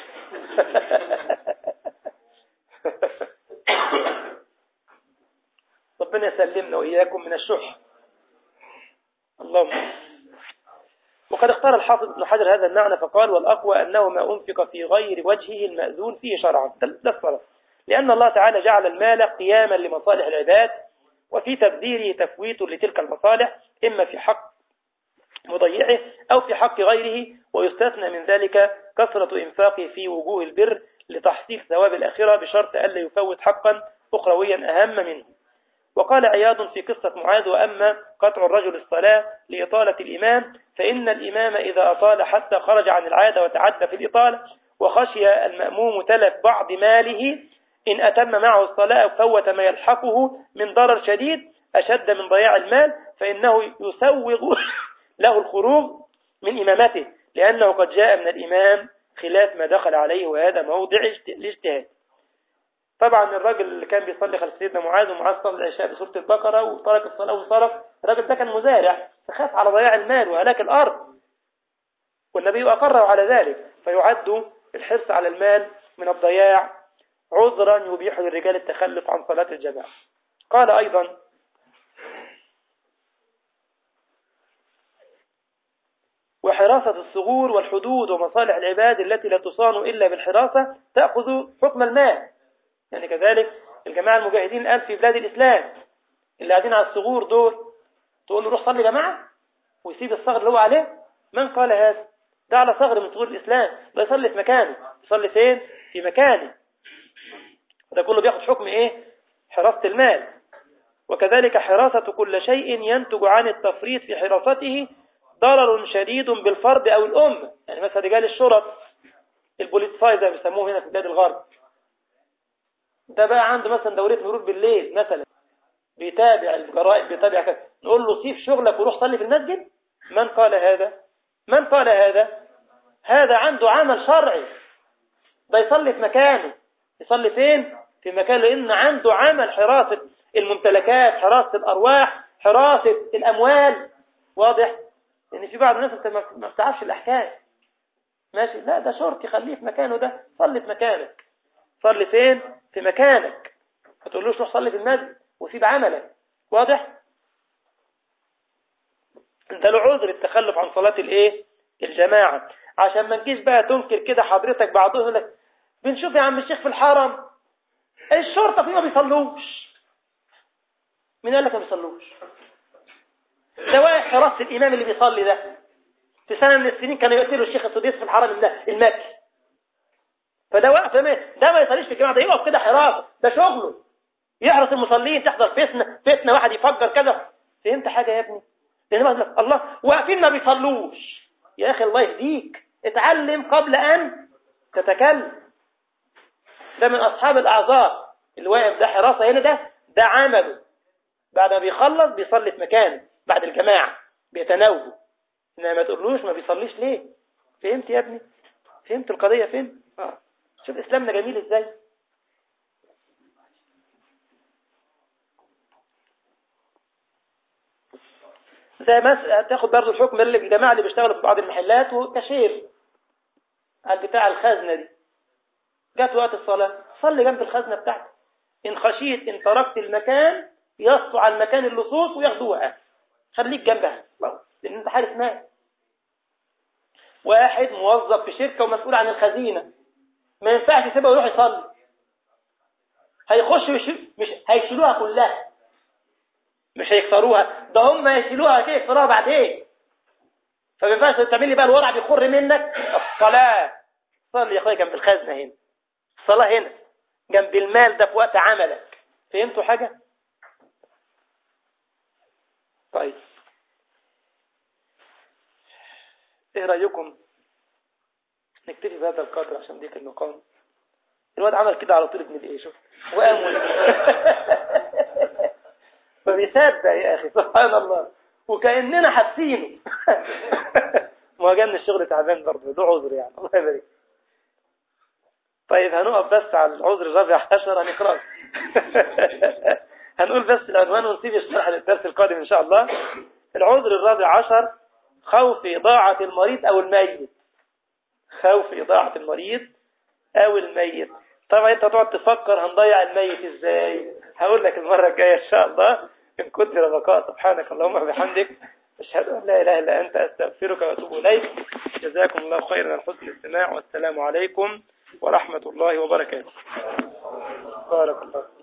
ربنا يسلمنا وإياكم من الشح. اللهم. وقد اختار الحافظ ابن حجر هذا المعنى فقال والأقوى أنه ما أنفق في غير وجهه المأذون فيه شرعا. ده الصرف، لأن الله تعالى جعل المال قياما لمصالح العباد، وفي تبذيره تفويت لتلك المصالح، إما في حق مضيعه أو في حق غيره. ويستثنى من ذلك كثرة إنفاقه في وجوه البر لتحصيل ثواب الآخرة، بشرط ألا يفوت حقا أخرويا أهم منه. وقال عياض في قصة معاذ وأما قطع الرجل الصلاة لإطالة الإمام، فإن الإمام إذا أطال حتى خرج عن العادة وتعدى في الإطالة، وخشي المأموم تلف بعض ماله إن أتم معه الصلاة فوت ما يلحقه من ضرر شديد أشد من ضياع المال، فإنه يسوغ له الخروج من إمامته، لأنه قد جاء من الإمام خلاف ما دخل عليه، وهذا موضع الاجتهاد. طبعا الراجل اللي كان بيصلي خلف سيدنا معاذ، ومعاذ صلى العشاء بسورة البقرة وترك الصلاة وانصرف، الراجل ده كان مزارع فخاف على ضياع المال وهلاك الأرض، والنبي أقره على ذلك. فيعد الحرص على المال من الضياع عذرا يبيح للرجال التخلف عن صلاة الجماعة. قال أيضا: وحراسة الثغور والحدود ومصالح العباد التي لا تصان إلا بالحراسة تأخذ حكم المال. يعني كذلك الجماعة المجاهدين الآن في بلاد الإسلام اللي قاعدين على الثغور دول، تقول له روح صلي جماعة ويسيب الثغر اللي هو عليه؟ من قال هذا؟ ده على ثغر من ثغور الإسلام، ده يصلي في مكانه. يصلي فين؟ في مكانه. ده كله بياخد حكم إيه؟ حراسة المال. وكذلك حراسة كل شيء ينتج عن التفريط في حراسته ضرر شديد بالفرد أو الأمة. يعني مثلا رجال الشرط البوليتساي زي بيسموه هنا في بلاد الغرب، ده بقى عنده مثلا دورية مرور بالليل مثلا، بيتابع الجرائد، بيتابع كذا، نقول له سيب شغلك وروح صلي في المسجد؟ من قال هذا؟ من قال هذا؟ هذا عنده عمل شرعي، ده يصلي في مكانه. يصلي فين؟ في مكانه، لأن عنده عمل حراسة الممتلكات، حراسة الأرواح، حراسة الأموال. واضح؟ لأن في بعض الناس انت ما بتعرفش الأحكام. ماشي، لا ده شرطي، خليه في مكانه، ده صلي في مكانك. صلي فين؟ في مكانك. ما تقولوش روح صلي في المسجد وسيب عملك. واضح؟ انت له عذر التخلف عن صلاة الايه؟ الجماعة. عشان ما تجيش بقى تنكر كده حضرتك، بعضهم يقول لك بنشوف يا عم الشيخ في الحرم الشرطة فيه ما بيصلوش. مين قال لك ما بيصلوش؟ ده واقع حراسة الإمام اللي بيصلي ده في سنة من السنين كانوا يقتلوا الشيخ السديس في الحرم المكي. فده واقف ده ما يصليش في الجماعة، ده يقف كده حراسة، ده شغله يحرس المصلين. تحضر فتنة واحد يفجر كذا. فهمت حاجة يا ابني؟ لأن الله واقفين ما بيصلوش. يا أخي الله يهديك، اتعلم قبل أن تتكلم. ده من أصحاب الأعذار اللي واقف ده حراسة هنا، ده عمله. بعد ما بيخلص بيصلي في مكانه بعد الجماعة، بيتناوبوا. إنما ما تقولوش ما بيصليش ليه. فهمت يا ابني؟ فهمت القضية؟ فهمت؟ شوف إسلامنا جميل إزاي. زي ما تاخد برضو الحكم اللي الجماعة اللي بيشتغلوا في بعض المحلات وكاشير على بتاع الخزنة دي، جات وقت الصلاة صلي جنب الخزنة بتاعتك. إن خشيت إن تركت المكان يسطو على المكان اللصوص وياخدوها، خليك جنبها لأن أنت حارس مال. واحد موظف في شركة ومسؤول عن الخزينة، ما ينفعش يسيبها ويروح يصلي. هيخش مش هيشيلوها كلها، مش هيكسروها، ده هم هيشيلوها هيكسروها بعدين. فما ينفعش تعمل لي بقى الورع بيخر منك. الصلاة صلي يا اخويا جنب الخزنة هنا، الصلاة هنا جنب المال ده في وقت عملك. فهمتوا حاجة؟ طيب ايه رأيكم نكتفي بهذا القدر عشان ديك المقام؟ الواد عمل كده على طول ابن الايه، شوف وقام فبيصدق يا اخي، سبحان الله، وكأننا حاسينه. ما جاء من الشغل تعبان برضه، ده عذر يعني، الله يبارك. طيب هنقف بس على العذر الرابع عشر، هنقرأ. هنقول بس العنوان ونسيب الشرح للدرس القادم إن شاء الله. العذر الرابع عشر: خوف إضاعة المريض أو الميت. خوف إضاعة المريض أو الميت. طبعا أنت تقعد تفكر هنضيع الميت إزاي، هقول لك المرة الجاية إن شاء الله إن كنت لبقاء. سبحانك اللهم وبحمدك، أشهد أن لا إله إلا أنت، أستغفرك وأتوب إليك. جزاكم الله خيرا على حسن الاستماع، والسلام عليكم ورحمة الله وبركاته. بارك الله.